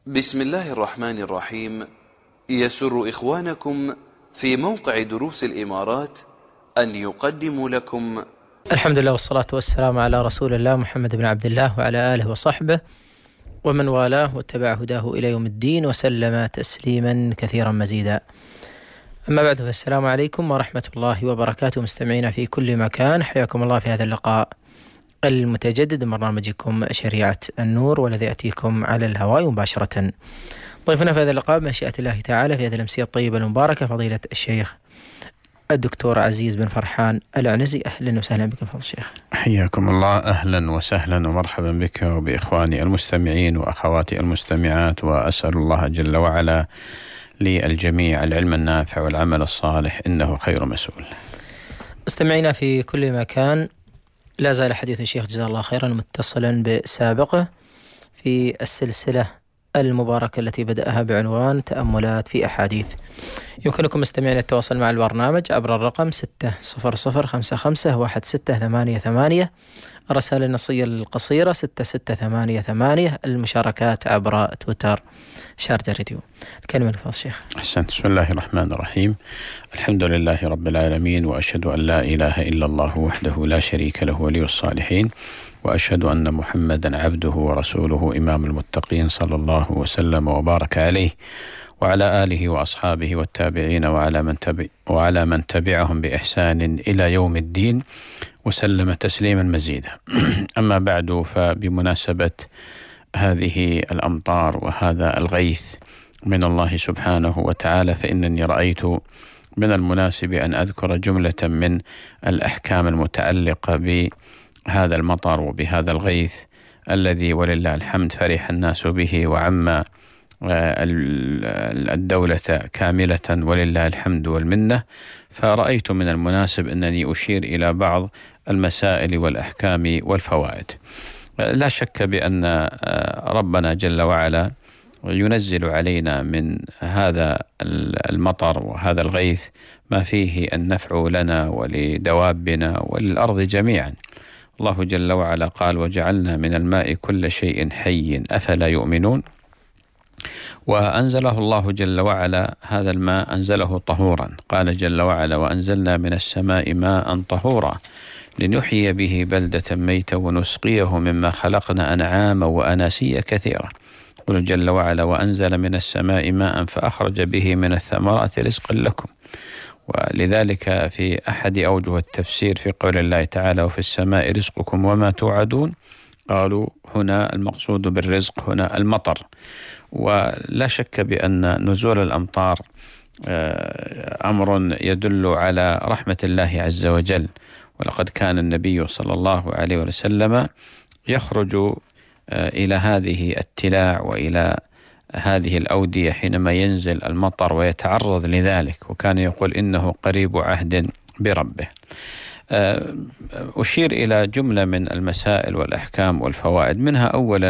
بسم الله الرحمن الرحيم. يسر إخوانكم في موقع دروس الإمارات أن يقدموا لكم الحمد لله والصلاة والسلام على رسول الله محمد بن عبد الله وعلى آله وصحبه ومن والاه واتبع هداه إلى يوم الدين وسلم تسليما كثيرا مزيدا. أما بعد، فالسلام عليكم ورحمة الله وبركاته مستمعينا في كل مكان، حياكم الله في هذا اللقاء المتجدد من برنامجكم شريعة النور، والذي يأتيكم على الهواء مباشرة. ضيفنا في هذا اللقاء بمشيئة الله تعالى في هذه الأمسية الطيبة المباركة فضيلة الشيخ الدكتور عزيز بن فرحان العنزي. أهلا وسهلا بكم فضل الشيخ. حياكم الله، أهلا وسهلا ومرحبا بك وبإخواني المستمعين وأخواتي المستمعات، وأسأل الله جل وعلا للجميع العلم النافع والعمل الصالح، إنه خير مسؤول. مستمعينا في كل مكان، لا زال حديث الشيخ جزاه الله خيرا متصلا بسابقه في السلسلة المباركة التي بدأها بعنوان تأملات في أحاديث. يمكنكم مستمعين التواصل مع البرنامج عبر الرقم 600551688، الرسائل النصية القصيرة 6688، المشاركات عبر تويتر شارجة راديو. الكلمة لفضل الشيخ. أحسنت. بسم الله الرحمن الرحيم. الحمد لله رب العالمين، وأشهد أن لا إله إلا الله وحده لا شريك له ولي الصالحين، وأشهد أن محمدا عبده ورسوله إمام المتقين، صلى الله وسلم وبارك عليه وعلى آله وأصحابه والتابعين وعلى من تبعهم بإحسان إلى يوم الدين، وسلم تسليما مزيدا. أما بعد، فبمناسبة هذه الأمطار وهذا الغيث من الله سبحانه وتعالى، فإنني رأيت من المناسب أن أذكر جملة من الأحكام المتعلقة بهذا المطر وبهذا الغيث الذي ولله الحمد فرح الناس به وعم الدولة كاملة ولله الحمد والمنة. فرأيت من المناسب أنني أشير إلى بعض المسائل والأحكام والفوائد. لا شك بأن ربنا جل وعلا ينزل علينا من هذا المطر وهذا الغيث ما فيه النفع لنا ولدوابنا وللأرض جميعا. الله جل وعلا قال: وجعلنا من الماء كل شيء حي أفلا يؤمنون. وأنزله الله جل وعلا، هذا الماء أنزله طهورا، قال جل وعلا: وأنزلنا من السماء ماء طهورا لنحيي به بلدة ميتا ونسقيه مما خلقنا أنعاما وأناسيا كثيرا. قال جل وعلا: وأنزل من السماء ماء فأخرج به من الثمرات رزقا لكم. ولذلك في أحد أوجه التفسير في قول الله تعالى: وفي السماء رزقكم وما توعدون، قالوا هنا المقصود بالرزق هنا المطر. ولا شك بأن نزول الأمطار أمر يدل على رحمة الله عز وجل. ولقد كان النبي صلى الله عليه وسلم يخرج إلى هذه التلاع وإلى هذه الأودية حينما ينزل المطر ويتعرض لذلك، وكان يقول إنه قريب عهد بربه. أشير إلى جملة من المسائل والأحكام والفوائد. منها أولا،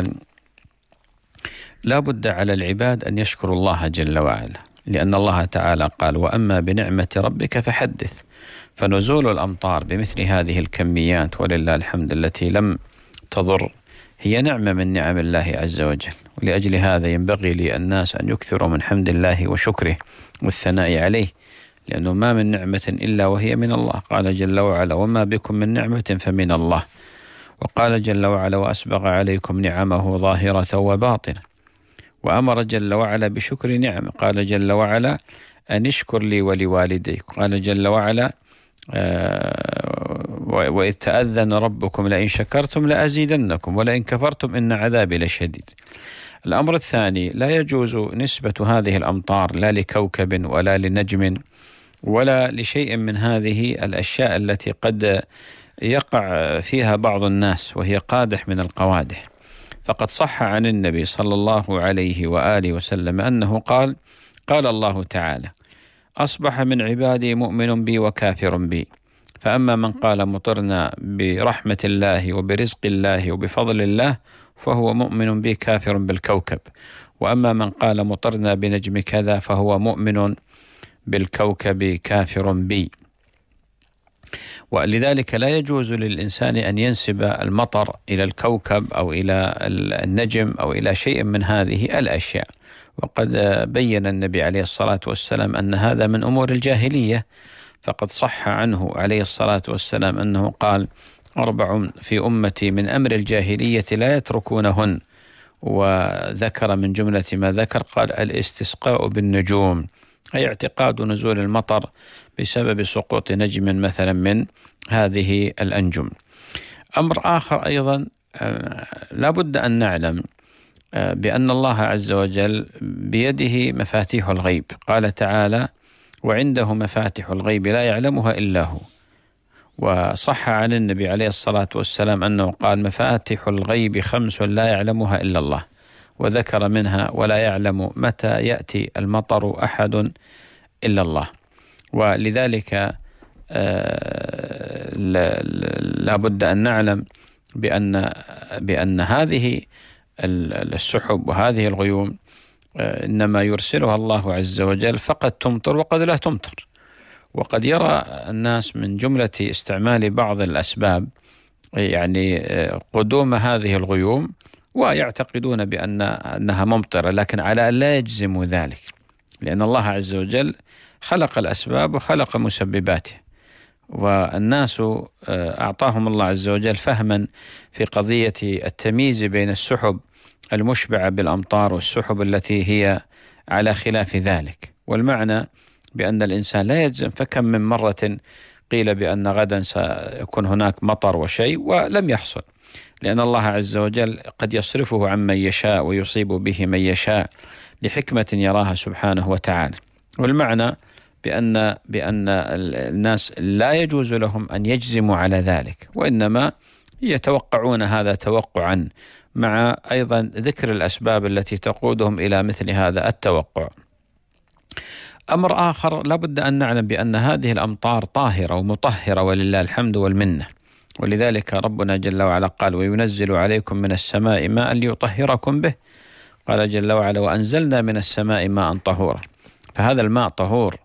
لا بد على العباد أن يشكروا الله جل وعلا، لأن الله تعالى قال: وأما بنعمة ربك فحدث. فنزول الأمطار بمثل هذه الكميات ولله الحمد التي لم تضر هي نعمة من نعم الله عز وجل. ولأجل هذا ينبغي للناس أن يكثروا من حمد الله وشكره والثناء عليه، لأنه ما من نعمة إلا وهي من الله. قال جل وعلا: وما بكم من نعمة فمن الله. وقال جل وعلا: وأسبغ عليكم نعمه ظاهرة وباطنة. وأمر جل وعلا بشكر نعمه، قال جل وعلا: أن اشكر لي ولوالديك. قال جل وعلا: وإذ تأذن ربكم لئن شكرتم لأزيدنكم ولئن كفرتم إن عذابي لشديد. الأمر الثاني، لا يجوز نسبة هذه الأمطار لا لكوكب ولا لنجم ولا لشيء من هذه الأشياء التي قد يقع فيها بعض الناس وهي قادح من القوادح. فقد صح عن النبي صلى الله عليه وآله وسلم أنه قال: قال الله تعالى: أصبح من عبادي مؤمن بي وكافر بي، فأما من قال مطرنا برحمة الله وبرزق الله وبفضل الله فهو مؤمن بي كافر بالكوكب، وأما من قال مطرنا بنجم كذا فهو مؤمن بالكوكب كافر بي. ولذلك لا يجوز للإنسان أن ينسب المطر إلى الكوكب أو إلى النجم أو إلى شيء من هذه الأشياء. وقد بين النبي عليه الصلاة والسلام أن هذا من أمور الجاهلية، فقد صح عنه عليه الصلاة والسلام أنه قال: 4 في أمتي من أمر الجاهلية لا يتركونهن. وذكر من جملة ما ذكر قال: الاستسقاء بالنجوم، أي اعتقاد نزول المطر بسبب سقوط نجم مثلا من هذه الأنجم. أمر آخر أيضا لا بد أن نعلم بأن الله عز وجل بيده مفاتيح الغيب. قال تعالى: وعنده مفاتيح الغيب لا يعلمها إلا هو. وصح عن النبي عليه الصلاة والسلام أنه قال: مفاتيح الغيب 5 لا يعلمها إلا الله، وذكر منها: ولا يعلم متى يأتي المطر أحد إلا الله. ولذلك لا بد أن نعلم بأن هذه السحب وهذه الغيوم إنما يرسلها الله عز وجل فقد تمطر وقد لا تمطر. وقد يرى الناس من جملة استعمال بعض الأسباب يعني قدوم هذه الغيوم ويعتقدون بأنها ممطرة، لكن على أن لا يجزموا ذلك، لأن الله عز وجل خلق الأسباب وخلق مسبباته، والناس أعطاهم الله عز وجل فهما في قضية التمييز بين السحب المشبعة بالأمطار والسحب التي هي على خلاف ذلك. والمعنى بأن الإنسان لا يجزم، فكم من مرة قيل بأن غدا سيكون هناك مطر وشيء ولم يحصل، لأن الله عز وجل قد يصرفه عن من يشاء ويصيب به من يشاء لحكمة يراها سبحانه وتعالى. والمعنى بأن الناس لا يجوز لهم أن يجزموا على ذلك، وإنما يتوقعون هذا توقعا، مع أيضا ذكر الأسباب التي تقودهم إلى مثل هذا التوقع. أمر آخر لا بد أن نعلم بأن هذه الأمطار طاهرة ومطهرة ولله الحمد والمنة، ولذلك ربنا جل وعلا قال: وينزل عليكم من السماء ماء ليطهركم به. قال جل وعلا: وأنزلنا من السماء ماء طهورا. فهذا الماء طهور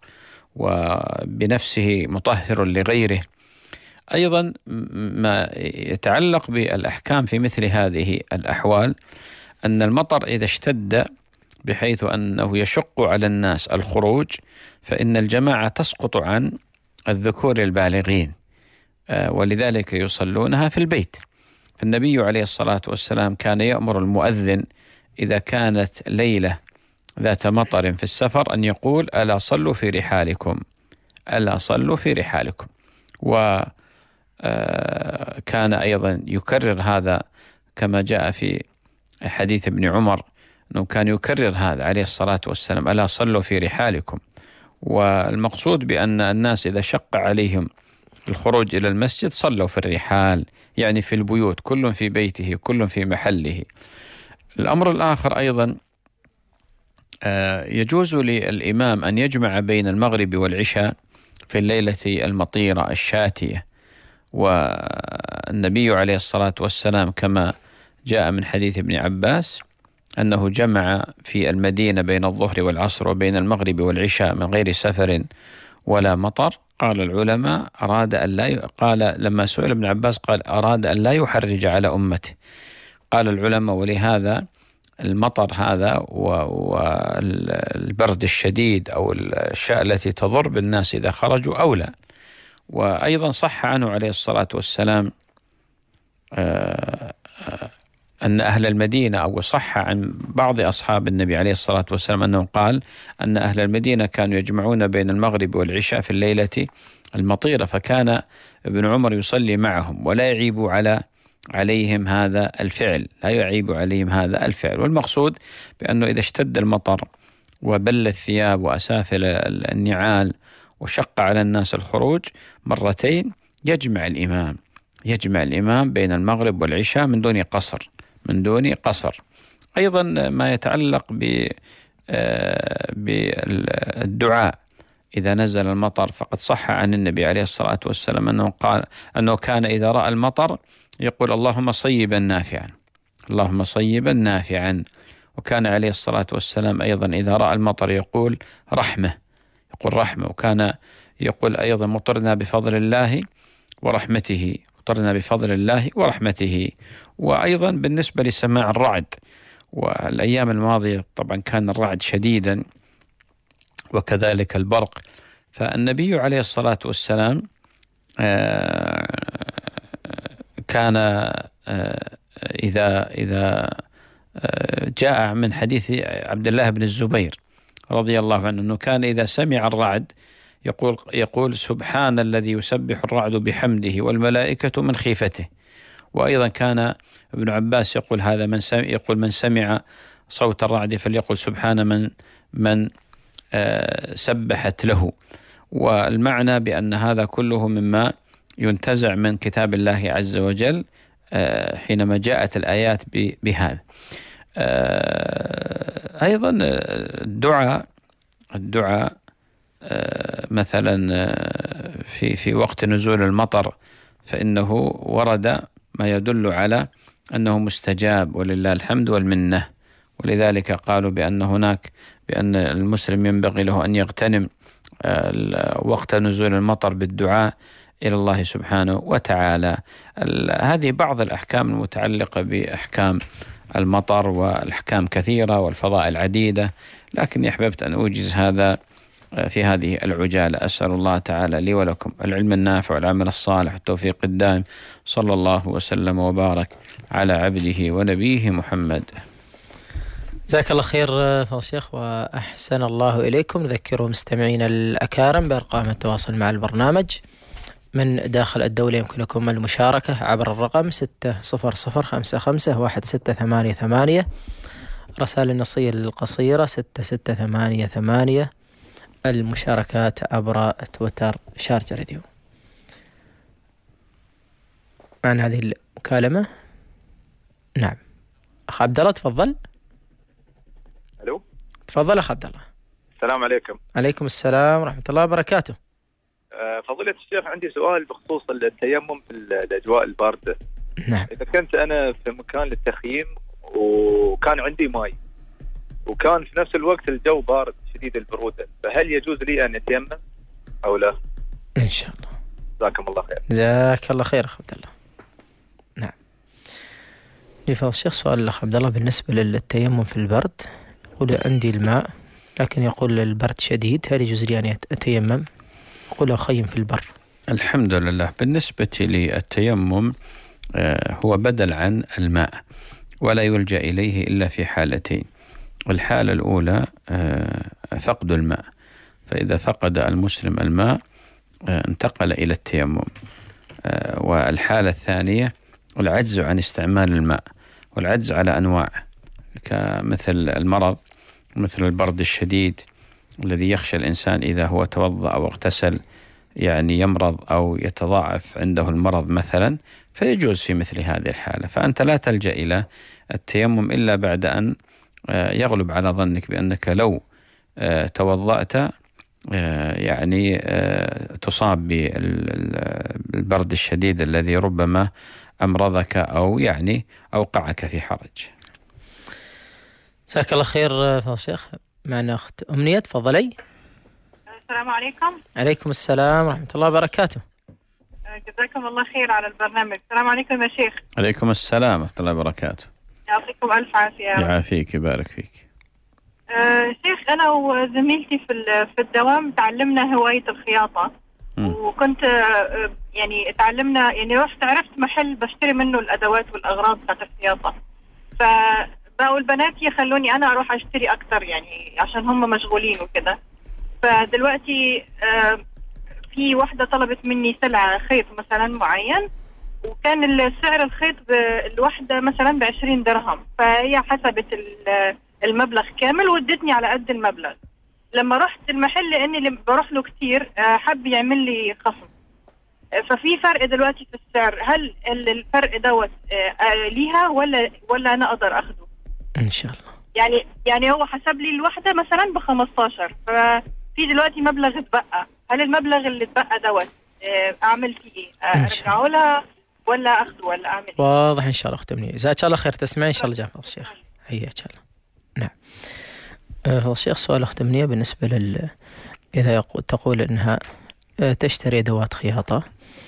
وبنفسه مطهر لغيره. أيضا ما يتعلق بالأحكام في مثل هذه الأحوال أن المطر إذا اشتد بحيث أنه يشق على الناس الخروج، فإن الجماعة تسقط عن الذكور البالغين، ولذلك يصلونها في البيت. فالنبي عليه الصلاة والسلام كان يأمر المؤذن إذا كانت ليلة ذات مطر في السفر أن يقول: ألا صلوا في رحالكم، ألا صلوا في رحالكم. وكان أيضا يكرر هذا كما جاء في حديث ابن عمر أنه كان يكرر هذا عليه الصلاة والسلام: ألا صلوا في رحالكم. والمقصود بأن الناس إذا شق عليهم الخروج إلى المسجد صلوا في الرحال، يعني في البيوت، كل في بيته، كل في محله. الأمر الآخر أيضا يجوز للإمام أن يجمع بين المغرب والعشاء في الليلة المطيرة الشاتية. والنبي عليه الصلاة والسلام كما جاء من حديث ابن عباس أنه جمع في المدينة بين الظهر والعصر وبين المغرب والعشاء من غير سفر ولا مطر. قال العلماء قال لما سئل ابن عباس قال: أراد أن لا يحرج على أمته. قال العلماء: ولهذا المطر هذا والبرد الشديد أو الأشياء التي تضر بالناس إذا خرجوا أولى. وأيضا صح عنه عليه الصلاة والسلام أن أهل المدينة، أو صح عن بعض أصحاب النبي عليه الصلاة والسلام أنه قال أن أهل المدينة كانوا يجمعون بين المغرب والعشاء في الليلة المطيرة، فكان ابن عمر يصلي معهم ولا يعيب عليهم هذا الفعل، لا يعيب عليهم هذا الفعل. والمقصود بأنه إذا اشتد المطر وبل الثياب وأسافل النعال وشق على الناس الخروج مرتين يجمع الإمام بين المغرب والعشاء من دون قصر. أيضا ما يتعلق بالدعاء إذا نزل المطر، فقد صح عن النبي عليه الصلاة والسلام أنه قال أنه كان إذا رأى المطر يقول: اللهم صيبا نافعا، اللهم صيبا نافعا. وكان عليه الصلاة والسلام أيضا إذا رأى المطر يقول رحمة، وكان يقول أيضا مطرنا بفضل الله ورحمته، مطرنا بفضل الله ورحمته. وأيضا بالنسبة لسماع الرعد، والأيام الماضية طبعا كان الرعد شديدا وكذلك البرق، فالنبي عليه الصلاة والسلام كان إذا جاء من حديث عبد الله بن الزبير رضي الله عنه أنه كان إذا سمع الرعد يقول سبحان الذي يسبح الرعد بحمده والملائكة من خيفته. وأيضا كان ابن عباس يقول هذا من سمع صوت الرعد فليقل سبحان من سبحت له. والمعنى بأن هذا كله مما ينتزع من كتاب الله عز وجل حينما جاءت الآيات بهذا. أيضا الدعاء مثلا في وقت نزول المطر فإنه ورد ما يدل على أنه مستجاب ولله الحمد والمنة. ولذلك قالوا بأن المسلم ينبغي له أن يغتنم وقت نزول المطر بالدعاء إلى الله سبحانه وتعالى. هذه بعض الأحكام المتعلقة بأحكام المطر، والأحكام كثيرة والفضائل عديدة، لكن أحببت أن أوجز هذا في هذه العجالة. أسأل الله تعالى لي ولكم العلم النافع والعمل الصالح والتوفيق الدائم. صلى الله وسلم وبارك على عبده ونبيه محمد. جزاك الله خير فضل الشيخ وأحسن الله إليكم. نذكر مستمعين الأكارم بأرقام التواصل مع البرنامج من داخل الدولة. يمكنكم المشاركة عبر الرقم 600551688، رسائل النصية القصيرة 6688، المشاركات عبر تويتر شارجة راديو. عن هذه المكالمة. نعم أخ عبد الله تفضل. الو تفضل أخ عبد الله. السلام عليكم. عليكم السلام ورحمة الله وبركاته. فضيلة الشيخ عندي سؤال بخصوص التيمم في الأجواء الباردة. نعم. إذا كنت أنا في مكان للتخييم وكان عندي ماء وكان في نفس الوقت الجو بارد شديد البرودة، فهل يجوز لي أن أتيمم أو لا؟ إن شاء الله. جزاكم الله خير. جزاك الله خير أخ عبد الله. نعم. لفضل الشيخ سؤال الأخ عبد الله بالنسبة للتيمم في البرد، يقول عندي الماء لكن يقول البرد شديد، هل يجوز لي أن أتيمم؟ يقول أخيم في البر. الحمد لله. بالنسبة للتيمم هو بدل عن الماء ولا يلجأ إليه إلا في حالتين. الحالة الأولى فقد الماء، فإذا فقد المسلم الماء انتقل إلى التيمم. والحالة الثانية العجز عن استعمال الماء، والعجز على أنواع كمثل المرض، مثل البرد الشديد الذي يخشى الإنسان إذا هو توضأ أو اغتسل يعني يمرض أو يتضاعف عنده المرض مثلا، فيجوز في مثل هذه الحالة. فأنت لا تلجأ إلى التيمم إلا بعد أن يغلب على ظنك بأنك لو توضأت يعني تصاب بالبرد الشديد الذي ربما أمرضك أو يعني أوقعك في حرج. جزاك الله خير فضل الشيخ. معنا أخت أمنية، تفضلي. السلام عليكم. عليكم السلام ورحمة الله وبركاته. جزاكم الله خير على البرنامج. السلام عليكم يا شيخ. عليكم السلام ورحمة الله وبركاته. يعطيكم ألف عافية. يعافيك يبارك فيك. شيخ أنا وزميلتي في الدوام تعلمنا هواية الخياطة. وكنت يعني تعلمنا، يعني رحت عرفت محل بشتري منه الأدوات والأغراض بتاعت الخياطة، فبقوا البنات يخلوني أنا أروح أشتري أكتر يعني عشان هم مشغولين وكده. فدلوقتي في واحدة طلبت مني سلعة خيط مثلا معين، وكان السعر الخيط الواحدة مثلا ب20 درهم، فهي حسبت المبلغ كامل وادتني على قد المبلغ. لما رحت المحل لاني اللي بروح له كتير حب يعمل لي خصم، ففي فرق دلوقتي في السعر. هل الفرق دوت ليها ولا انا اقدر اخده ان شاء الله؟ يعني هو حسب لي الواحدة مثلا ب15، ففي دلوقتي مبلغ اتبقى، هل المبلغ اللي اتبقى دوت اعمل فيه ايه؟ ارجعه لها ولا اخده ولا اعمل ايه؟ واضح ان شاء الله اخت أمنية. جزاك الله خير. تسمعين ان شاء الله جزاك الله الشيخ. حياك الله. نعم. فضل الشيخ سؤال أخت أمنية بالنسبة إذا تقول أنها تشتري أدوات خياطة،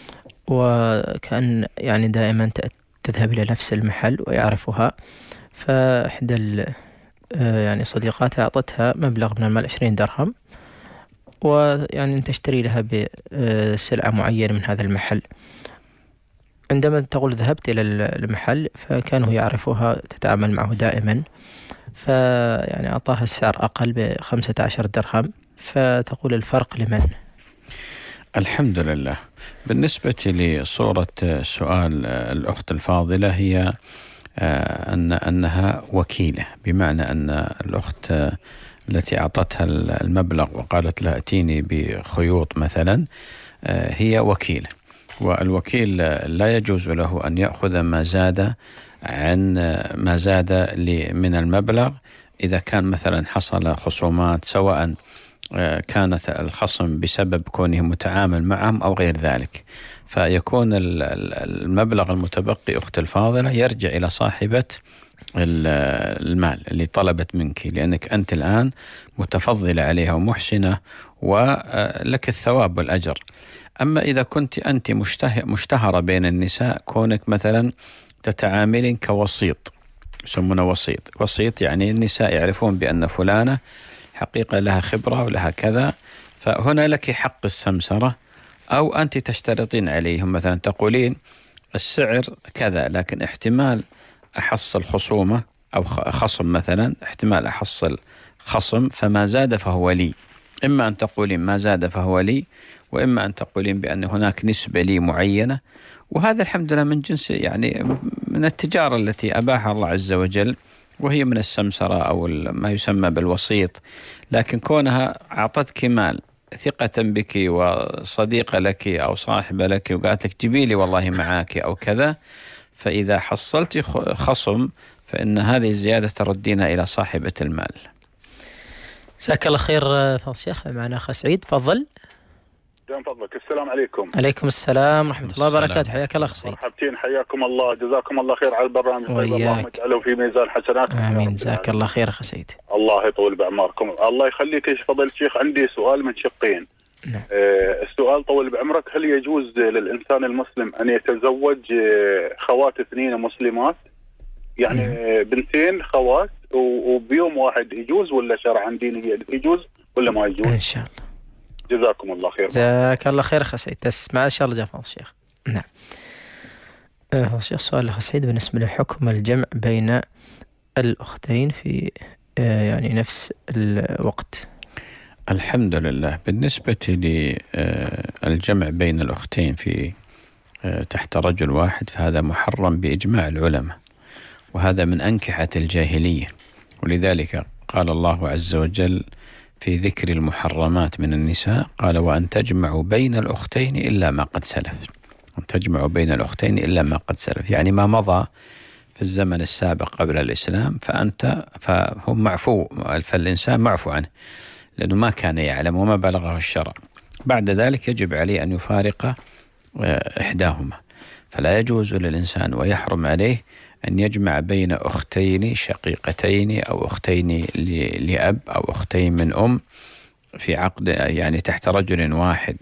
وكأن يعني دائما تذهب إلى نفس المحل ويعرفها. فإحدى يعني صديقاتها أعطتها مبلغ من المال 20 درهم، ويعني تشتري لها بسلعة معينة من هذا المحل. عندما تقول ذهبت إلى المحل فكانوا يعرفها، تتعامل معه دائما، فيعني أعطاها السعر أقل ب15 درهم. فتقول الفرق لمن؟ الحمد لله. بالنسبة لصورة سؤال الأخت الفاضلة، هي أنها وكيلة، بمعنى أن الأخت التي أعطتها المبلغ وقالت لها أتيني بخيوط مثلا هي وكيلة، والوكيل لا يجوز له أن يأخذ ما زاد عن ما زاد من المبلغ إذا كان مثلا حصل خصومات، سواء كانت الخصم بسبب كونه متعامل معهم أو غير ذلك. فيكون المبلغ المتبقي أخت الفاضلة يرجع إلى صاحبة المال اللي طلبت منك، لأنك أنت الآن متفضلة عليها ومحسنة ولك الثواب والأجر. أما إذا كنت أنت مشتهرة بين النساء، كونك مثلا تتعاملين كوسيط، يسمونه وسيط يعني النساء يعرفون بأن فلانة حقيقة لها خبرة ولها كذا، فهنا لك حق السمسرة. أو أنت تشترطين عليهم، مثلا تقولين السعر كذا، لكن احتمال أحصل خصومة أو خصم، مثلا احتمال أحصل خصم، فما زاد فهو لي. إما أن تقولين ما زاد فهو لي، وإما أن تقولين بأن هناك نسبة لي معينة. وهذا الحمد لله من جنس يعني من التجارة التي أباحها الله عز وجل، وهي من السمسرة أو ما يسمى بالوسيط. لكن كونها أعطتك مال ثقة بك وصديقة لك أو صاحبة لك وقالت لك جيبي لي والله معاك أو كذا، فإذا حصلت خصم فإن هذه الزيادة تردينا إلى صاحبة المال. جزاك الله خير فضل الشيخ. معنا أخ سعيد، تفضل. من فضلك. السلام عليكم. عليكم السلام ورحمة الله وبركاته. حياك الله أخ سعيد. مرحبتين، حياكم الله، جزاكم الله خير على البرنامج. الله يجعله في ميزان حسناتكم. آمين. جزاك الله خير أخ سعيد. الله يطول بعمركم. الله يخليك يا فضيلة الشيخ. عندي سؤال من شقين. نعم. السؤال طول بعمرك، هل يجوز للإنسان المسلم أن يتزوج خوات اثنين مسلمات؟ يعني بنتين خوات وبيوم واحد، يجوز ولا شرعا دينيا يجوز ولا ما يجوز؟ إن شاء الله. جزاكم الله خير. جزاك الله خير أخ سعيد. تسمع إن شاء الله. جزاك الله الشيخ. نعم. الشيخ سؤال أخ سعيد بالنسبة لحكم الجمع بين الأختين في يعني نفس الوقت. الحمد لله. بالنسبة للجمع بين الأختين في تحت رجل واحد، فهذا محرم بإجماع العلماء، وهذا من أنكحة الجاهلية. ولذلك قال الله عز وجل في ذكر المحرمات من النساء، قال وأن تجمعوا بين الأختين إلا ما قد سلف. أن تجمعوا بين الأختين إلا ما قد سلف، يعني ما مضى في الزمن السابق قبل الإسلام فهم معفو، فالإنسان معفو عنه لأنه ما كان يعلم وما بلغه الشرع. بعد ذلك يجب عليه أن يفارق إحداهما، فلا يجوز للإنسان ويحرم عليه أن يجمع بين أختين شقيقتين أو أختين لأب أو أختين من أم في عقد، يعني تحت رجل واحد،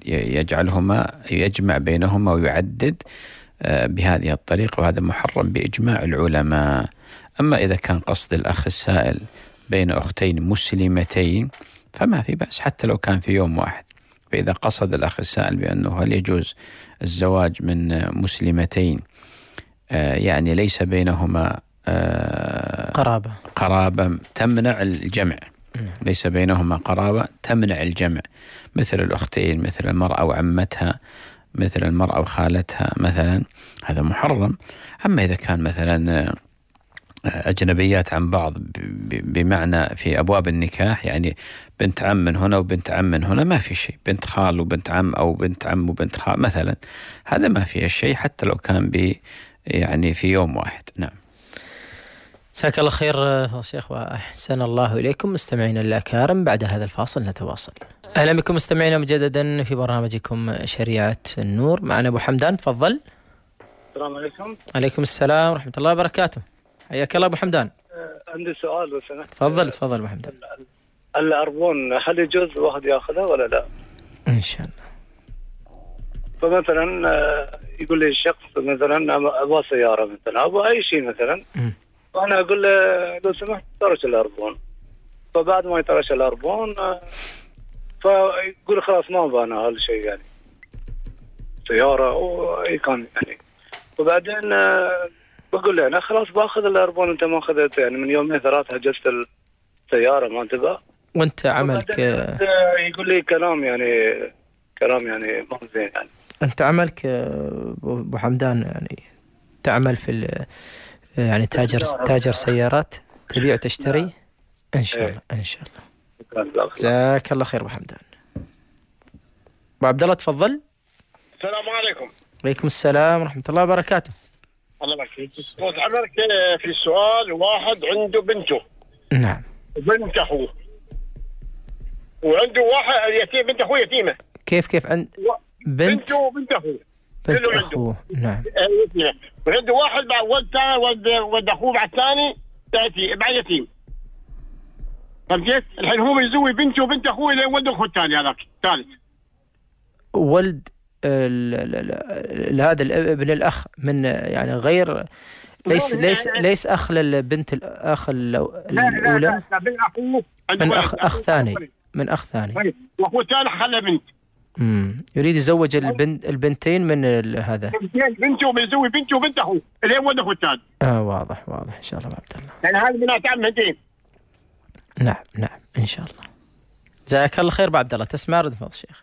يجمع بينهما ويعدد بهذه الطريقة، وهذا محرم بإجماع العلماء. أما إذا كان قصد الأخ السائل بين أختين مسلمتين فما في بأس حتى لو كان في يوم واحد. فإذا قصد الأخ السائل بأنه هل يجوز الزواج من مسلمتين يعني ليس بينهما قرابة تمنع الجمع، ليس بينهما قرابة تمنع الجمع، مثل الأختين، مثل المرأة وعمتها، مثل المرأة وخالتها مثلا، هذا محرم. أما إذا كان مثلا أجنبيات عن بعض بمعنى في أبواب النكاح، يعني بنت عم من هنا وبنت عم من هنا، ما في شيء. بنت خال وبنت عم أو بنت عم وبنت خال مثلا، هذا ما فيه شيء حتى لو كان يعني في يوم واحد. نعم. جزاك الله خير شيخ وأحسن الله إليكم. مستمعينا الأكارم، بعد هذا الفاصل نتواصل. أهلا بكم مستمعينا مجددا في برنامجكم شريعة النور. معنا أبو حمدان، تفضل. السلام عليكم. عليكم السلام ورحمة الله وبركاته. حياك الله أبو حمدان. عندي سؤال لو سمحت. تفضل أبو حمدان. العربون هل يجوز الواحد يأخذها ولا لا؟ إن شاء الله. فمثلا يقول لي الشخص مثلا ابغى سياره مثلا، ابغى اي شيء مثلا، فانا اقول له لو سمحت طرش الاربون. فبعد ما يطرش الاربون فيقول خلاص ما ابغى انا هالشيء يعني سياره او اي كان يعني. وبعدين بقول له انا خلاص باخذ الاربون، انت ما اخذت يعني من يومين ثلاثه هجست السياره ما تبغى. وانت عملك يقول لي كلام يعني ما زين يعني. انت عملك ابو حمدان يعني تعمل في يعني تاجر سيارات، تبيع وتشتري؟ ان شاء الله ان شاء الله. جزاك الله خير ابو حمدان. ابو عبد الله تفضل. السلام عليكم. وعليكم السلام ورحمه الله وبركاته. الله يبارك فيك. عمرك في السؤال، واحد عنده بنته. نعم. وبنت اخوه. وعنده واحد يتيم، بنت اخوه يتيمه. كيف عند بنته وبنت اخوه. بنت اخوه. نعم. وعنده واحد مع ولد اخوه بعد ثاني بعد يتيم. فهمت؟ الحين هو يزوي بنته وبنت اخوه لين ولد اخوه الثاني هذاك الثالث. ولد هذا ابن الاخ من يعني غير ليس اخ للبنت الاخ الاولى. لا بين اخوه من اخ ثاني. من اخ ثاني. واخوه الثاني خلى بنت. يريد يزوج البنتين من هذا. بنته بيزوي بنته وبنت اخوه لين ولد اخوه الثاني. واضح ان شاء الله عبد الله. يعني هذه بنات عمتين. نعم ان شاء الله. جزاك الله خير ابو عبد الله. تسمع رد فضل الشيخ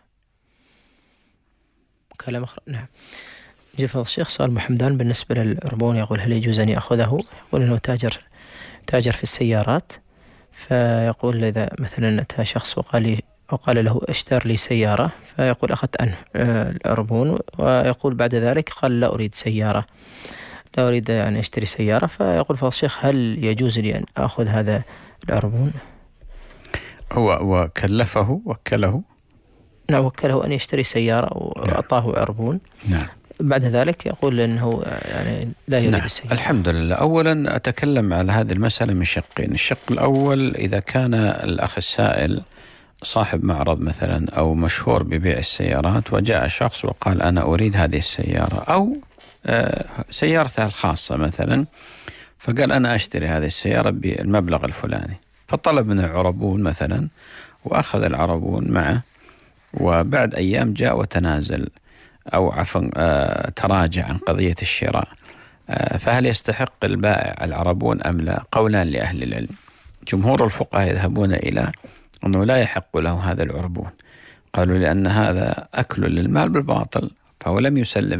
كلام اخر. نعم. يجي فضل الشيخ سؤال ابو حمدان بالنسبه للعربون، يقول هل يجوز ان ياخذه؟ يقول انه تاجر في السيارات، فيقول اذا مثلا اتى شخص وقال له اشتر لي سياره، فيقول اخذت عنه العربون، ويقول بعد ذلك قال لا اريد سياره، لا اريد ان اشتري سياره، فيقول فضل الشيخ هل يجوز لي ان اخذ هذا العربون؟ هو وكله نعم، وكله أن يشتري سيارة وأعطاه عربون. نعم. بعد ذلك يقول أنه يعني لا يريد السيارة. الحمد لله. أولا أتكلم على هذه المسألة من شقين. الشق الأول، إذا كان الأخ السائل صاحب معرض مثلا أو مشهور ببيع السيارات، وجاء شخص وقال أنا أريد هذه السيارة، أو سيارته الخاصة مثلا، فقال أنا أشتري هذه السيارة بالمبلغ الفلاني، فطلب منه عربون مثلا وأخذ العربون معه، وبعد أيام جاء وتنازل أو عفوا تراجع عن قضية الشراء، فهل يستحق البائع العربون أم لا؟ قولان لأهل العلم. جمهور الفقهاء يذهبون إلى أنه لا يحق له هذا العربون، قالوا لأن هذا أكل للمال بالباطل، فهو لم يسلم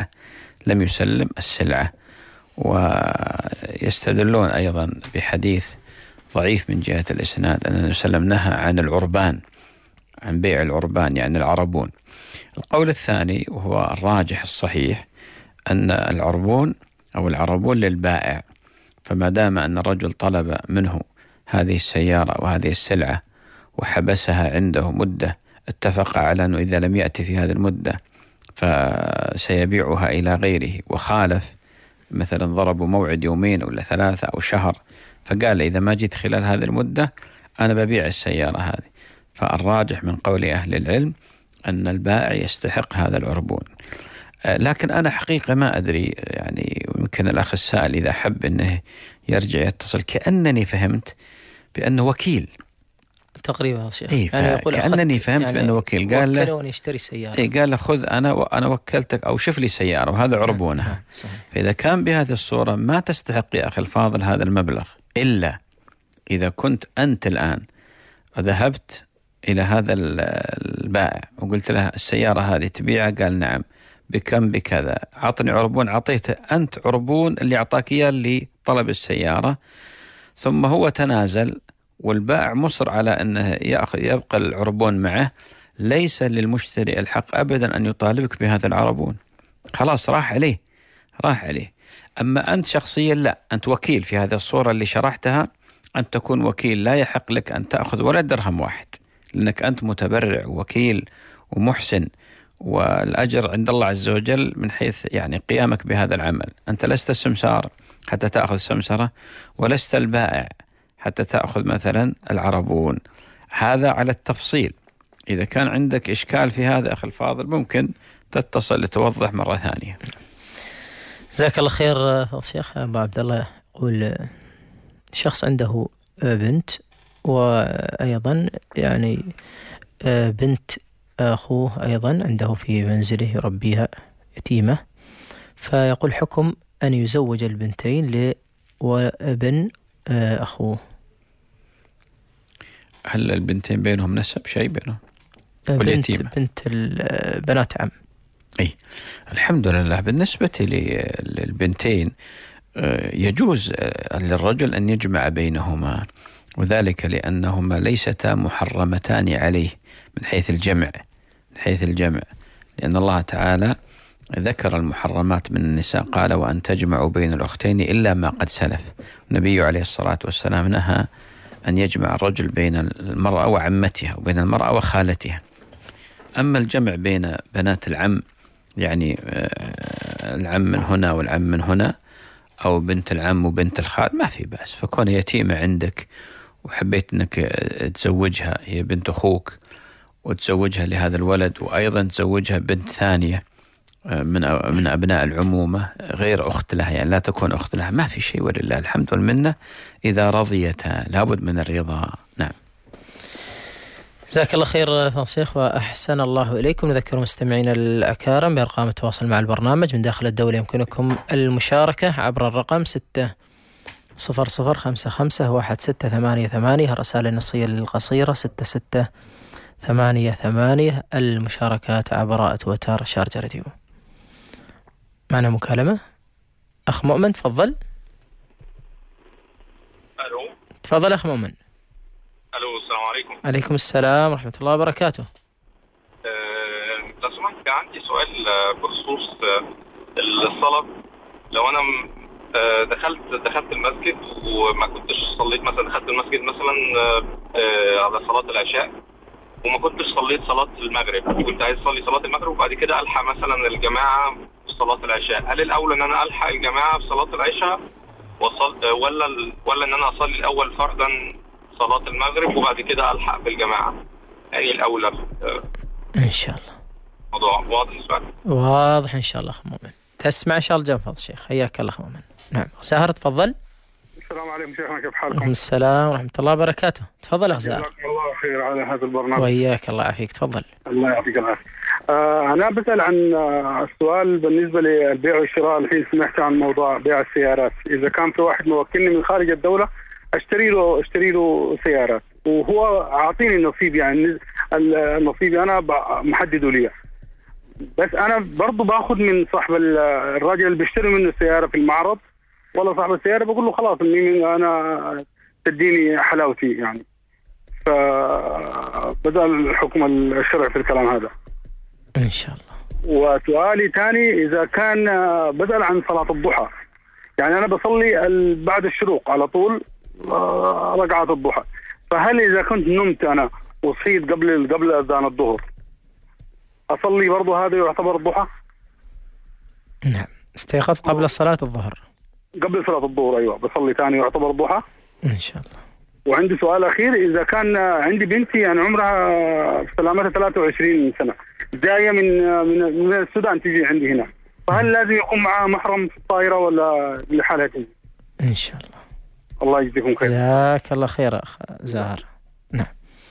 السلعة. ويستدلون أيضا بحديث ضعيف من جهة الإسناد أن النبي صلى الله عليه وسلم نهى عن العربان، عن بيع العربان يعني العربون. القول الثاني وهو الراجح الصحيح أن العربون أو العربون للبائع، فما دام أن الرجل طلب منه هذه السيارة وهذه السلعة وحبسها عنده مدة، اتفق على أنه إذا لم يأتي في هذه المدة فسيبيعها إلى غيره، وخالف مثلا ضربوا موعد يومين ولا 3 أو شهر، فقال إذا ما جيت خلال هذه المدة أنا ببيع السيارة هذه. فالراجح من قول أهل العلم أن البائع يستحق هذا العربون. لكن أنا حقيقة ما أدري، يعني يمكن الأخ السائل إذا حب أنه يرجع يتصل، كأنني فهمت بأنه وكيل تقريبا شيخ. كأنني فهمت يعني بأنه وكيل، قال له يشتري سيارة. قال له خذ أنا وكلتك أو شوف لي سيارة وهذا عربونها. فإذا كان بهذه الصورة ما تستحق يا أخي الفاضل هذا المبلغ، إلا إذا كنت أنت الآن ذهبت إلى هذا البائع وقلت له السيارة هذه تبيعها، قال نعم، بكم؟ بكذا، عطني عربون، عطيته أنت عربون اللي أعطاك إياه اللي طلب السيارة، ثم هو تنازل والبائع مصر على أنه يبقى العربون معه، ليس للمشتري الحق أبدا أن يطالبك بهذا العربون، خلاص راح عليه. أما أنت شخصيا لا، أنت وكيل في هذه الصورة اللي شرحتها، أن تكون وكيل، لا يحق لك أن تأخذ ولا درهم واحد، لأنك أنت متبرع ووكيل ومحسن، والأجر عند الله عز وجل من حيث يعني قيامك بهذا العمل. أنت لست السمسار حتى تأخذ سمسرة، ولست البائع حتى تأخذ مثلا العربون. هذا على التفصيل. إذا كان عندك إشكال في هذا أخي الفاضل ممكن تتصل لتوضح مرة ثانية. جزاك الله خير فضل الشيخ. أبو عبد الله يقول شخص عنده بنت، وأيضا يعني بنت أخوه أيضا عنده في منزله يربيها يتيمة، فيقول حكم أن يزوج البنتين لابن أخوه. هل البنتين بينهم نسب شيء بينهم؟ بنت البنات عم. أي الحمد لله. بالنسبة للبنتين يجوز للرجل أن يجمع بينهما، وذلك لأنهما ليستا محرمتان عليه من حيث الجمع، لأن الله تعالى ذكر المحرمات من النساء، قال وأن تجمعوا بين الأختين إلا ما قد سلف. النبي عليه الصلاة والسلام نهى أن يجمع الرجل بين المرأة وعمتها وبين المرأة وخالتها. أما الجمع بين بنات العم، يعني العم من هنا والعم من هنا، أو بنت العم وبنت الخال، ما في بأس. فكون يتيمة عندك وحبيت أنك تزوجها، هي بنت أخوك، وتزوجها لهذا الولد، وأيضا تزوجها بنت ثانية من أبناء العمومة غير أخت لها، يعني لا تكون أخت لها، ما في شيء، ولله الحمد والمنة إذا رضيتا، لابد من الرضا. نعم. جزاك الله خير فضل الشيخ وأحسن الله إليكم. نذكر مستمعينا الأكارم بأرقام التواصل مع البرنامج من داخل الدولة. يمكنكم المشاركة عبر الرقم 600551688. الرسائل النصية القصيرة 6688. المشاركات عبر تويتر شارجة راديو. معنا مكالمة. أخ مؤمن تفضل. ألو. تفضل أخ مؤمن. ألو السلام عليكم. عليكم السلام ورحمة الله وبركاته. لو سمحت عندي سؤال بخصوص الصلاة. لو أنا دخلت المسجد وما كنتش صليت، مثلا دخلت المسجد مثلا على صلاة العشاء وما كنتش صليت صلاة المغرب، كنت عايز أصلي صلاة المغرب وبعد كده ألحق مثلا الجماعة في صلاة العشاء، هل الأول إن أنا ألحق الجماعة في صلاة العشاء ولا إن أنا أصلي الأول فرضا صلاة المغرب وبعد كده ألحق بالجماعة؟ يعني الأولى إن شاء الله. موضوع واضح السؤال؟ واضح إن شاء الله أخ مؤمن. تسمع إن شاء الله جنب فضل الشيخ. حياك الله أخ مؤمن. نعم. ساهر تفضل. السلام عليكم شيخنا، كيف حالكم؟ وعليكم السلام ورحمة الله وبركاته. تفضل أخ زاهر. جزاك الله خير على هذا البرنامج. وإياك الله يعافيك. تفضل. الله يعطيك العافية. أنا بسأل عن السؤال بالنسبة للبيع والشراء. الحين سمعت عن موضوع بيع السيارات. إذا كان في واحد موكلني من خارج الدولة اشتري له سيارات، وهو عاطيني النصيب، يعني النصيب انا محدده لي، بس انا برضو باخذ من صاحب الراجل اللي بيشتري منه السياره في المعرض، ولا صاحب السياره بقول له خلاص اني انا تديني حلاوتي، يعني فبدأ الحكم الشرعي في الكلام هذا ان شاء الله. وسؤالي ثاني، اذا كان بدل عن صلاه الضحى، يعني انا بصلي بعد الشروق على طول ركعات الضحى، فهل إذا كنت نمت أنا وصحيت قبل أذان الظهر أصلي برضو هذا يعتبر الضحى؟ نعم. استيقظ قبل صلاة الظهر. قبل صلاة الظهر أيوة، بصلي ثاني يعتبر ضحى إن شاء الله. وعندي سؤال أخير، إذا كان عندي بنتي يعني عمرها سلامتها 23 سنة جاية من السودان تجي عندي هنا، فهل لازم يكون معها محرم في الطائرة ولا لحالها تجي؟ إن شاء الله. الله يجزيكم خير. جزاك الله خير أخ زاهر. نعم.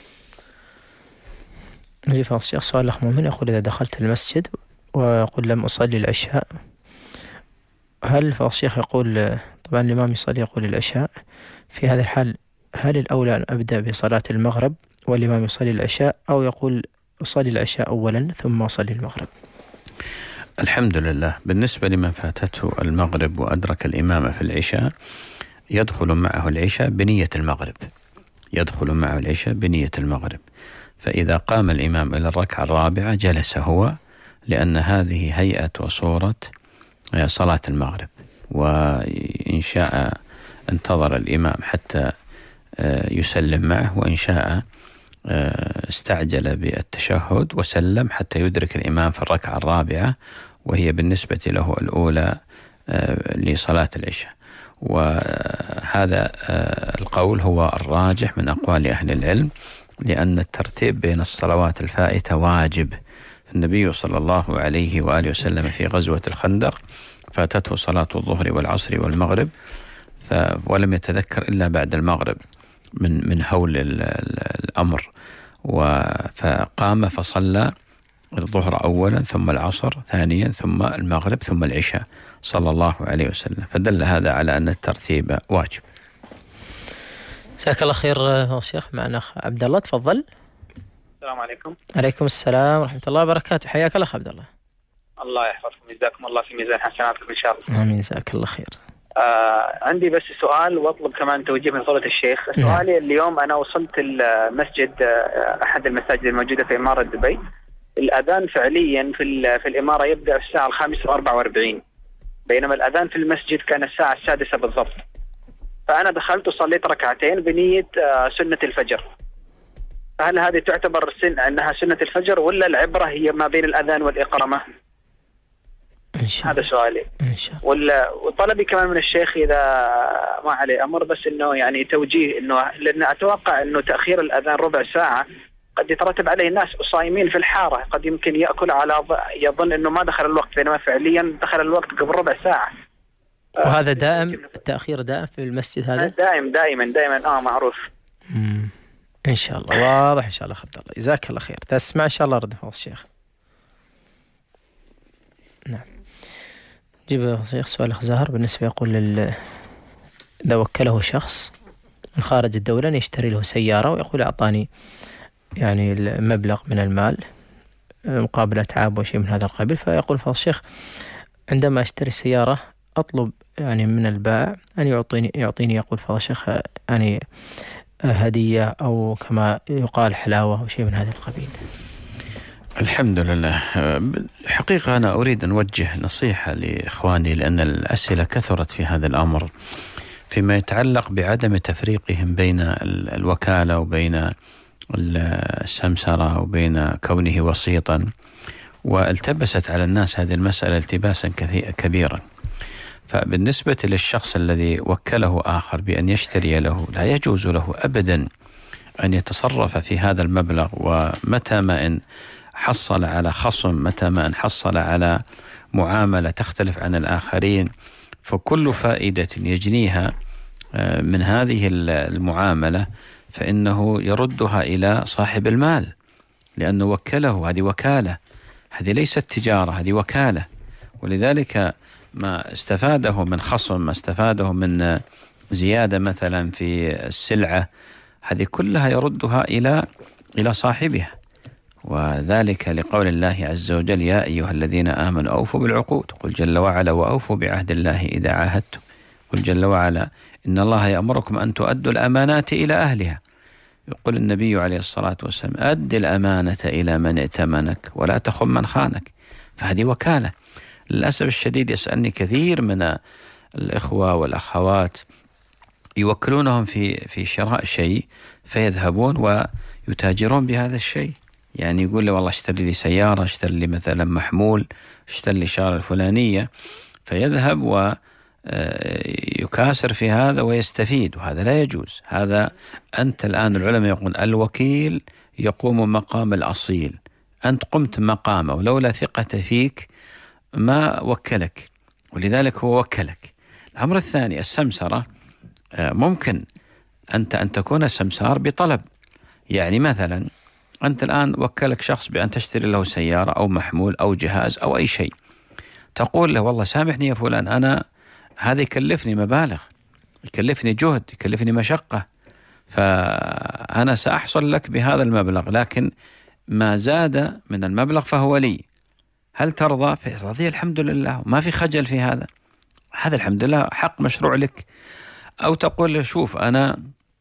نجي فضل الشيخ. سؤال الأخ مؤمن يقول إذا دخلت المسجد ويقول لم أصلي العشاء، هل فضل الشيخ يقول طبعا الإمام يصلي يقول العشاء، في هذا الحال هل الأولى أن أبدأ بصلاة المغرب والإمام يصلي العشاء، أو يقول أصلي العشاء أولا ثم أصلي المغرب؟ الحمد لله. بالنسبة لمن فاتته المغرب وأدرك الإمام في العشاء يدخل معه العشاء بنية المغرب، فإذا قام الإمام إلى الركعة الرابعة جلس هو، لأن هذه هيئة وصورة صلاة المغرب، وإن شاء انتظر الإمام حتى يسلم معه، وإن شاء استعجل بالتشهد وسلم حتى يدرك الإمام في الركعة الرابعة، وهي بالنسبة له الأولى لصلاة العشاء. وهذا القول هو الراجح من أقوال أهل العلم، لأن الترتيب بين الصلوات الفائتة واجب، النبي صلى الله عليه وآله وسلم في غزوة الخندق فاتته صلاة الظهر والعصر والمغرب، ولم يتذكر إلا بعد المغرب من هول الأمر، فقام فصلى الظهر أولا ثم العصر ثانيا ثم المغرب ثم العشاء صلى الله عليه وسلم، فدل هذا على أن الترتيب واجب. جزاك الله خير شيخ. معنا أخ عبد الله، تفضل. السلام عليكم. عليكم السلام ورحمة الله وبركاته، حياك الله عبد الله. الله يحفظكم، جزاكم الله في ميزان حسناتكم إن شاء الله. آمين، جزاك الله خير. عندي بس سؤال واطلب كمان توجيه من فضيلة الشيخ. سؤالي اليوم أنا وصلت المسجد، أحد المساجد الموجودة في إمارة دبي، الأذان فعليا في الإمارة يبدأ الساعة 5:44، بينما الأذان في المسجد كان الساعة 6 بالضبط. فأنا دخلت وصليت ركعتين بنية سنة الفجر، فهل هذه تعتبر أنها سنة الفجر ولا العبرة هي ما بين الأذان والإقامة؟ إن شاء الله. هذا سؤالي. إن شاء الله. وطلبي كمان من الشيخ إذا ما عليه أمر، بس إنه يعني توجيه، إنه لأن أتوقع إنه تأخير الأذان ربع ساعة قد يترتب عليه الناس صايمين في الحارة، قد يمكن يأكل على يظن إنه ما دخل الوقت، بينما فعليا دخل الوقت قبل ربع ساعة. وهذا دائم، التأخير دائم في المسجد هذا؟ دائما معروف. إن شاء الله واضح إن شاء الله. عبد الله جزاك الله خير، تسمع إن شاء الله رد فضل الشيخ. نعم. جيب شيخ سؤال أخ زاهر بالنسبة، يقول إذا وكله شخص من خارج الدولة أن يشتري له سيارة، ويقول أعطاني يعني المبلغ من المال مقابل أتعاب وشيء من هذا القبيل، فيقول فضل الشيخ عندما أشتري سيارة أطلب يعني من البائع أن يعطيني يقول فضل الشيخ يعني هدية أو كما يقال حلاوة أو شيء من هذا القبيل. الحمد لله. حقيقة أنا أريد أن أوجه نصيحة لإخواني، لأن الأسئلة كثرت في هذا الأمر فيما يتعلق بعدم تفريقهم بين الوكالة وبين السمسرة وبين كونه وسيطا، والتبست على الناس هذه المسألة التباسا كبيرا. فبالنسبة للشخص الذي وكله آخر بأن يشتري له، لا يجوز له أبدا أن يتصرف في هذا المبلغ، ومتى ما إن حصل على خصم، متى ما إن حصل على معاملة تختلف عن الآخرين، فكل فائدة يجنيها من هذه المعاملة فإنه يردها إلى صاحب المال، لأنه وكله. هذه وكالة، هذه ليست تجارة، هذه وكالة. ولذلك ما استفاده من خصم، ما استفاده من زيادة مثلا في السلعة، هذه كلها يردها إلى صاحبها. وذلك لقول الله عز وجل: يا أيها الذين آمنوا أوفوا بالعقود. قل جل وعلا: وأوفوا بعهد الله إذا عاهدتم. قل جل وعلا: إن الله يأمركم أن تؤدوا الأمانات إلى أهلها. يقول النبي عليه الصلاة والسلام: أد الأمانة إلى من ائتمنك ولا تخن من خانك. فهذه وكالة. للأسف الشديد يسألني كثير من الإخوة والأخوات يوكلونهم في شراء شيء، فيذهبون ويتاجرون بهذا الشيء. يعني يقول لي: والله اشتري لي سيارة، اشتري لي مثلا محمول، اشتري لي شارة الفلانية، فيذهب ويكاسر في هذا ويستفيد، وهذا لا يجوز. هذا أنت الآن العلماء يقول الوكيل يقوم مقام الأصيل، أنت قمت مقامه، ولولا ثقة فيك ما وكلك، ولذلك هو وكلك. الأمر الثاني السمسرة، ممكن أنت أن تكون سمسار بطلب. يعني مثلا أنت الآن وكلك شخص بأن تشتري له سيارة أو محمول أو جهاز أو أي شيء، تقول له: والله سامحني يا فلان، أنا هذا يكلفني مبالغ، يكلفني جهد، يكلفني مشقة، فأنا سأحصل لك بهذا المبلغ، لكن ما زاد من المبلغ فهو لي. هل ترضى؟ فرضي الحمد لله، ما في خجل في هذا، هذا الحمد لله حق مشروع لك. أو تقول له: شوف، أنا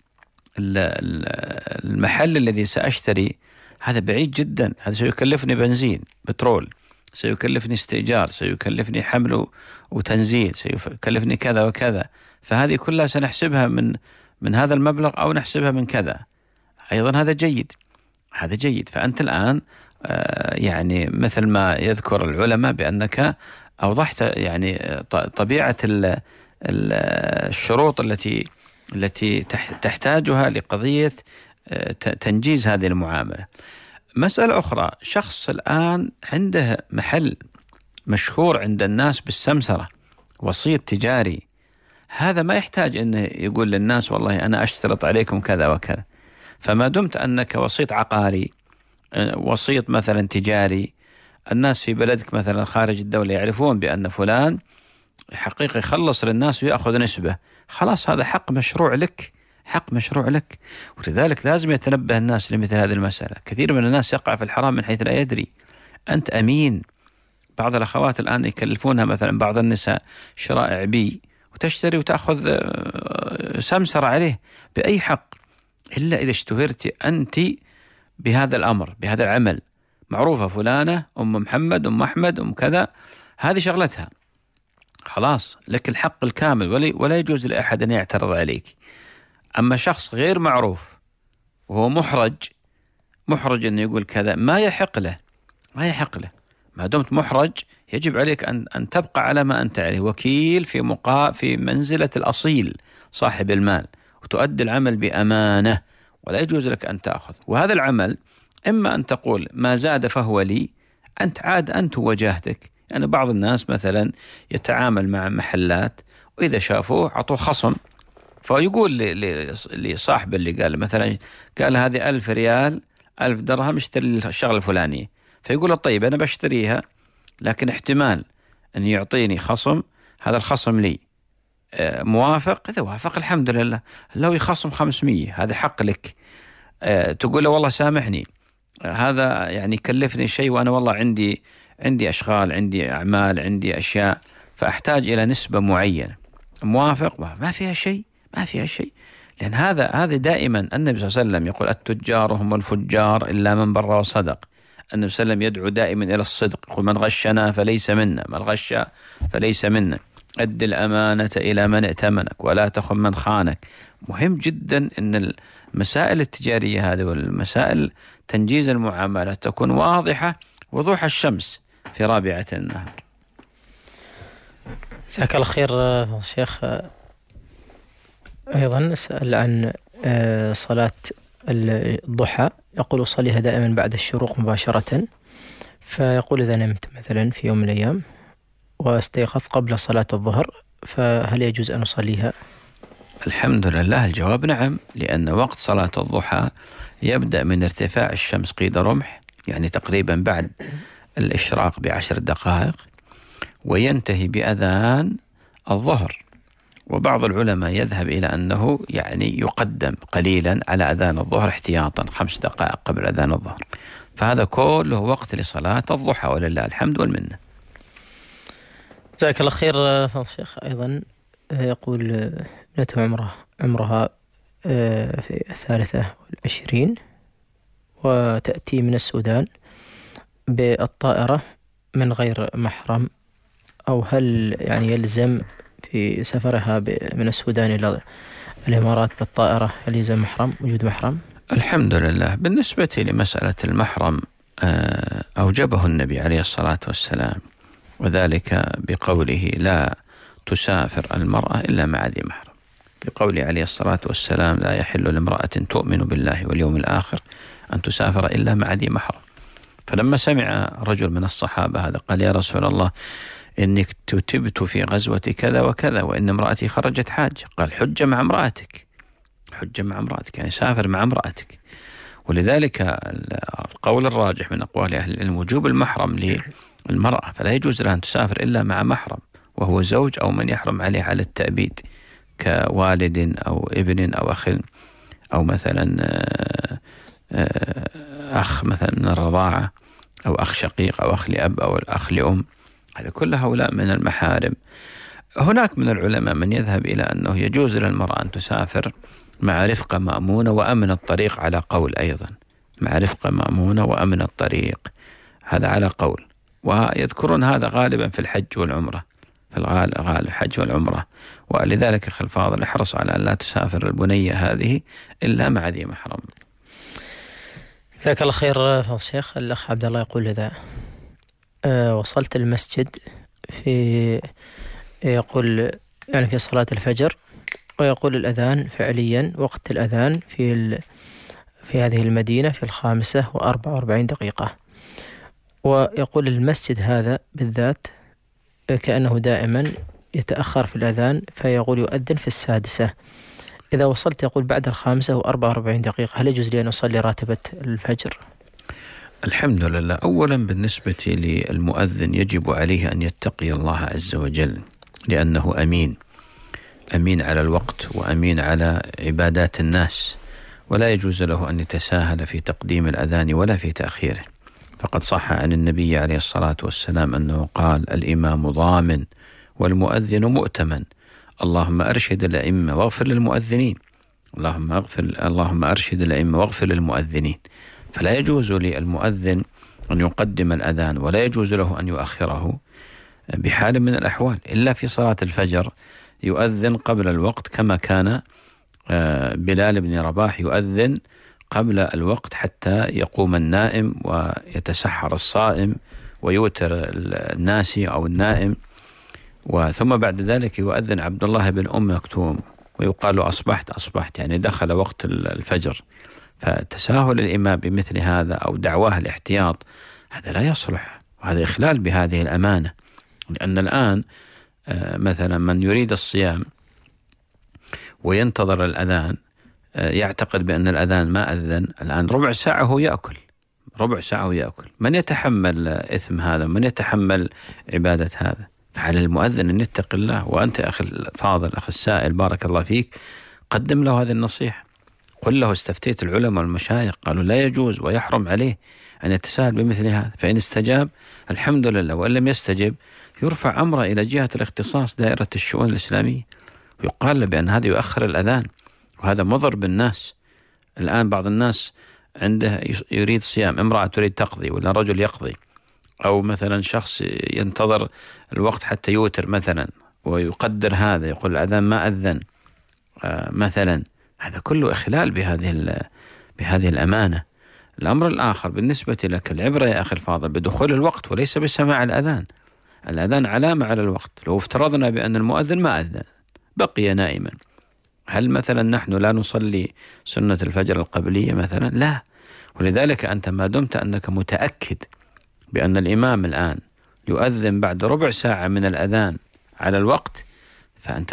المحل الذي سأشتري هذا بعيد جدا، هذا سيكلفني بنزين، بترول، سيكلفني استئجار، سيكلفني حمل وتنزيل، سيكلفني كذا وكذا، فهذه كلها سنحسبها من هذا المبلغ أو نحسبها من كذا. أيضا هذا جيد، هذا جيد. فأنت الآن يعني مثل ما يذكر العلماء بأنك أوضحت يعني طبيعة الشروط التي تحتاجها لقضية تنجيز هذه المعاملة. مسألة أخرى، شخص الآن عنده محل مشهور عند الناس بالسمسرة، وسيط تجاري، هذا ما يحتاج أنه يقول للناس والله أنا أشترط عليكم كذا وكذا. فما دمت أنك وسيط عقاري، وسيط مثلا تجاري، الناس في بلدك مثلا خارج الدولة يعرفون بأن فلان حقيقي يخلص للناس ويأخذ نسبة، خلاص هذا حق مشروع لك، حق مشروع لك. ولذلك لازم يتنبه الناس لمثل هذه المسألة. كثير من الناس يقع في الحرام من حيث لا يدري. أنت أمين. بعض الأخوات الآن يكلفونها مثلا بعض النساء شراء عبي وتشتري وتأخذ سمسرة عليه بأي حق، إلا إذا اشتهرت أنت بهذا الأمر، بهذا العمل، معروفة فلانة أم محمد أم أحمد أم كذا، هذه شغلتها، خلاص لك الحق الكامل ولا يجوز لأحد أن يعترض عليك. أما شخص غير معروف وهو محرج أن يقول كذا، ما يحق له. ما دمت محرج يجب عليك أن تبقى على ما أنت عليه، وكيل في منزلة الأصيل صاحب المال، وتؤدي العمل بأمانة، ولا يجوز لك أن تأخذ. وهذا العمل إما أن تقول ما زاد فهو لي، أنت عاد أنت وجهتك. يعني بعض الناس مثلا يتعامل مع محلات وإذا شافوه عطوه خصم، فيقول لصاحب اللي قال هذه 1000 ريال 1000 درهم اشتري الشغلة الفلانية، فيقول طيب أنا بشتريها لكن احتمال أن يعطيني خصم، هذا الخصم لي، موافق؟ إذا وافق الحمد لله. لو يخصم 500 هذا حق لك. تقول له والله سامحني هذا يعني كلفني شيء وأنا والله عندي أشغال، عندي أعمال، عندي أشياء، فأحتاج إلى نسبة معينة، موافق؟ ما فيها شيء. لأن هذا دائما النبي صلى الله عليه وسلم يقول التجار هم الفجار إلا من بر وصدق. النبي صلى الله عليه وسلم يدعو دائما إلى الصدق، يقول من غشنا فليس منا، من غش فليس منا، أد الأمانة إلى من ائتمنك ولا تخن من خانك. مهم جدا أن المسائل التجارية هذه والمسائل تنجيز المعاملات تكون واضحة وضوح الشمس في رابعة النهار. جزاك الله خير شيخ. أيضا أسأل عن صلاة الضحى، يقول أصليها دائما بعد الشروق مباشرة، فيقول إذا نمت مثلا في يوم من الأيام واستيقظ قبل صلاة الظهر فهل يجوز أن أصليها؟ الحمد لله الجواب نعم، لأن وقت صلاة الضحى يبدأ من ارتفاع الشمس قيد رمح، يعني تقريبا بعد الإشراق ب10 دقائق، وينتهي بأذان الظهر. وبعض العلماء يذهب إلى أنه يعني يقدم قليلا على أذان الظهر احتياطا 5 دقائق قبل أذان الظهر. فهذا كله وقت لصلاة الضحى ولله الحمد والمنة. جزاك الله خير فضل الشيخ. أيضا يقول ابنته عمرها في 23 وتأتي من السودان بالطائرة من غير محرم، أو هل يعني يلزم في سفرها من السودان إلى الإمارات بالطائرة هل يلزم وجود محرم؟ الحمد لله. بالنسبة لمسألة المحرم أوجبه النبي عليه الصلاة والسلام، وذلك بقوله لا تسافر المرأة إلا مع ذي محرم، بقوله عليه الصلاة والسلام لا يحل لامرأة تؤمن بالله واليوم الآخر أن تسافر إلا مع ذي محرم. فلما سمع رجل من الصحابة هذا قال يا رسول الله إني كتبت في غزوة كذا وكذا وإن امرأتي خرجت حاجة، قال حج مع امرأتك، يعني سافر مع امرأتك. ولذلك القول الراجح من أقوال أهل العلم وجوب المحرم للمرأة، فلا يجوز لها أن تسافر إلا مع محرم وهو زوج أو من يحرم عليه على التأبيد كوالد أو ابن أو أخ أو مثلا أخ مثلا من الرضاعة أو أخ شقيق أو أخ لأب أو أخ لأم، هذا كل هؤلاء من المحارم. هناك من العلماء من يذهب إلى أنه يجوز للمرأة أن تسافر مع رفقة مأمونة وأمن الطريق، على قول أيضا مع رفقة مأمونة وأمن الطريق، هذا على قول. ويذكرون هذا غالبا في الحج والعمرة، في الغالب الحج والعمرة. ولذلك أخي الفاضل احرص على أن لا تسافر البنية هذه إلا مع ذي محرم. جزاك الله خير فضل الشيخ. الأخ عبد الله يقول إذا وصلت المسجد يقول يعني في صلاة الفجر، ويقول الأذان فعليا وقت الأذان في في هذه المدينة في 5:44. ويقول المسجد هذا بالذات كأنه دائما يتأخر في الأذان، فيقول يؤذن في 6. إذا وصلت يقول بعد 5:44 هل يجوز لي أن أصلي راتبة الفجر؟ الحمد لله. أولا بالنسبة للمؤذن يجب عليه أن يتقي الله عز وجل، لأنه أمين على الوقت وأمين على عبادات الناس، ولا يجوز له أن يتساهل في تقديم الأذان ولا في تأخيره. فقد صح عن النبي عليه الصلاة والسلام أنه قال: الإمام ضامن والمؤذن مؤتمن، اللهم أرشد الأئمة واغفر للمؤذنين، اللهم أرشد الأئمة واغفر للمؤذنين. فلا يجوز للمؤذن أن يقدم الأذان ولا يجوز له أن يؤخره بحال من الأحوال، إلا في صلاة الفجر يؤذن قبل الوقت، كما كان بلال بن رباح يؤذن قبل الوقت حتى يقوم النائم ويتسحر الصائم ويوتر الناسي أو النائم، وثم بعد ذلك يؤذن عبد الله بن أم مكتوم ويقال أصبحت، يعني دخل وقت الفجر. فتساهل الإمام بمثل هذا أو دعواه الاحتياط هذا لا يصلح، وهذا إخلال بهذه الأمانة. لأن الآن مثلا من يريد الصيام وينتظر الأذان يعتقد بأن الأذان ما أذن، الآن ربع ساعة هو يأكل، من يتحمل إثم هذا؟ من يتحمل عبادة هذا؟ فعلى المؤذن أن يتقي الله. وأنت أخي الفاضل، أخي السائل، بارك الله فيك، قدم له هذه النصيحة، قل له: استفتيت العلماء والمشايخ قالوا لا يجوز ويحرم عليه أن يتساهل بمثل هذا. فإن استجاب الحمد لله، وإن لم يستجب يرفع أمره إلى جهة الاختصاص دائرة الشؤون الإسلامية، ويقال له بأن هذا يؤخر الأذان وهذا مضر بالناس. الآن بعض الناس عنده يريد صيام، امرأة تريد تقضي ولا رجل يقضي، أو مثلا شخص ينتظر الوقت حتى يوتر مثلا ويقدر هذا، يقول الأذان ما أذن مثلا. هذا كله إخلال بهذه الأمانة. الأمر الآخر بالنسبة لك، العبرة يا أخي الفاضل بدخول الوقت وليس بسماع الأذان. الأذان علامة على الوقت. لو افترضنا بأن المؤذن ما أذن بقي نائما، هل مثلا نحن لا نصلي سنة الفجر القبلية مثلا؟ لا. ولذلك أنت ما دمت أنك متأكد بأن الإمام الآن يؤذن بعد ربع ساعة من الأذان على الوقت، فأنت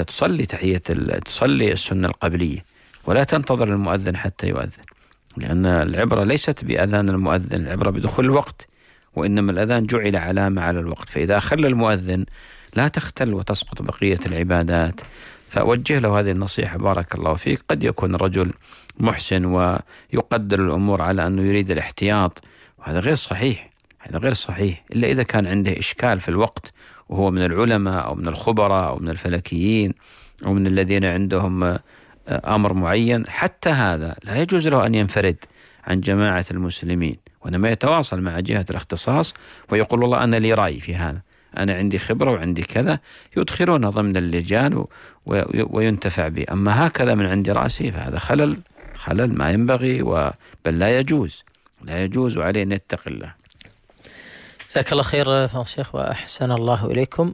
تصلي السنة القبلية ولا تنتظر المؤذن حتى يؤذن، لأن العبرة ليست بأذان المؤذن، العبرة بدخول الوقت، وإنما الأذان جعل علامة على الوقت. فإذا خلى المؤذن لا تختل وتسقط بقية العبادات. فأوجه له هذه النصيحة بارك الله فيك. قد يكون رجل محسن ويقدر الأمور على أنه يريد الاحتياط، وهذا غير صحيح، إلا إذا كان عنده إشكال في الوقت وهو من العلماء أو من الخبراء أو من الفلكيين أو من الذين عندهم أمر معين. حتى هذا لا يجوز له أن ينفرد عن جماعة المسلمين، وإنما يتواصل مع جهة الاختصاص ويقول والله أنا لي رأي في هذا، أنا عندي خبرة وعندي كذا، يدخلون ضمن اللجان وينتفع به. أما هكذا من عند رأسي فهذا خلل ما ينبغي، بل لا يجوز وعليه أن يتقي الله. جزاك الله خير فضل الشيخ وأحسن الله إليكم.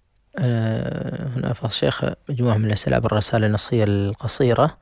هنا فضل الشيخ مجموعة من الأسئلة بالرسالة النصية القصيرة.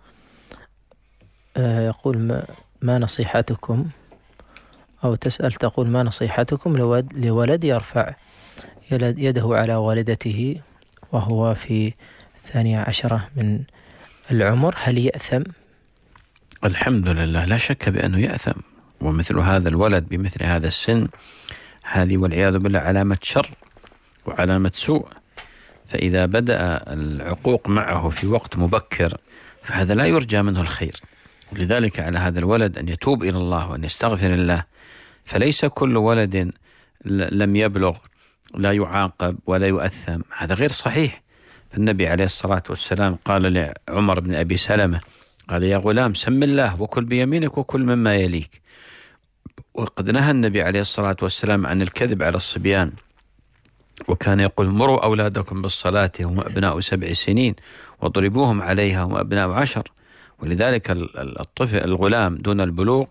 يقول ما نصيحتكم، أو تسأل تقول ما نصيحتكم لولد يرفع يده على والدته وهو في 12 من العمر، هل يأثم؟ الحمد لله، لا شك بأنه يأثم. ومثل هذا الولد بمثل هذا السن هذه والعياذ بالله علامة شر وعلامة سوء. فإذا بدأ العقوق معه في وقت مبكر فهذا لا يرجى منه الخير. ولذلك على هذا الولد أن يتوب إلى الله وأن يستغفر الله. فليس كل ولد لم يبلغ لا يعاقب ولا يؤثم، هذا غير صحيح. فالنبي عليه الصلاة والسلام قال لعمر بن أبي سلمة قال: يا غلام سم الله وكل بيمينك وكل مما يليك. وقد نهى النبي عليه الصلاة والسلام عن الكذب على الصبيان، وكان يقول: مروا أولادكم بالصلاة هم أبناء 7 سنين واضربوهم عليها هم أبناء 10. ولذلك الطفل الغلام دون البلوغ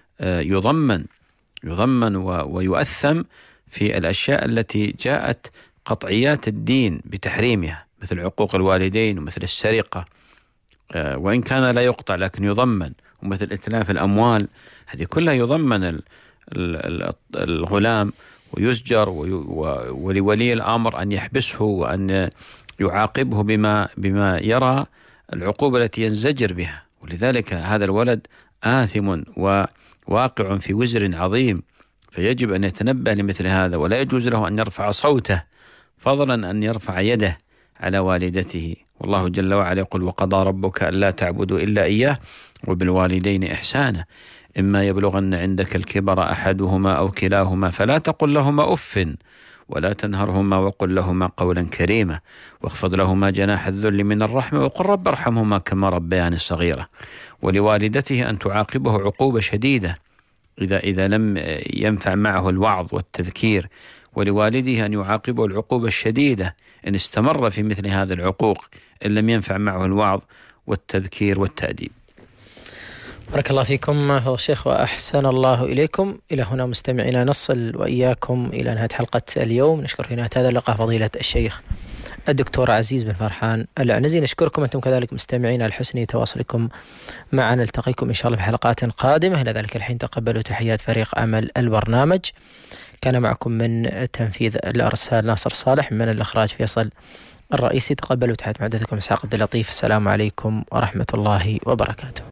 يضمن ويؤثم في الأشياء التي جاءت قطعيات الدين بتحريمها، مثل عقوق الوالدين ومثل السرقة وإن كان لا يقطع لكن يضمن، ومثل إتلاف الأموال هذه كلها يضمن الغلام ويزجر، ولولي الأمر أن يحبسه وأن يعاقبه بما يرى العقوبة التي ينزجر بها. ولذلك هذا الولد آثم وواقع في وزر عظيم، فيجب أن يتنبه لمثل هذا، ولا يجوز له أن يرفع صوته فضلا أن يرفع يده على والدته. والله جل وعلا يقول: وقضى ربك ألا تعبدوا إلا إياه وبالوالدين إحسانا إما يبلغن عندك الكبر أحدهما أو كلاهما فلا تقل لهما أف ولا تنهرهما وقل لهما قولا كريما واخفض لهما جناح الذل من الرحمة وقل رب ارحمهما كما ربياني صغيرة. ولوالدته أن تعاقبه عقوبة شديدة إذا لم ينفع معه الوعظ والتذكير، ولوالده أن يعاقبه العقوبة الشديدة إن استمر في مثل هذا العقوق إن لم ينفع معه الوعظ والتذكير والتأديب. بارك الله فيكم فضيلة الشيخ وأحسن الله إليكم. إلى هنا مستمعينا نصل وإياكم إلى نهاية حلقة اليوم. نشكر في نهاية هذا اللقاء فضيلة الشيخ الدكتور عزيز بن فرحان العنزي. نشكركم أنتم كذلك مستمعين على حسن تواصلكم معنا. نلتقيكم إن شاء الله في حلقات قادمة. إلى ذلك الحين تقبلوا تحيات فريق عمل البرنامج. كان معكم من تنفيذ الأرسال ناصر صالح، من الإخراج فيصل الرئيسي. تقبلوا تحيات محدثكم إسحاق عبد اللطيف. السلام عليكم ورحمة الله وبركاته.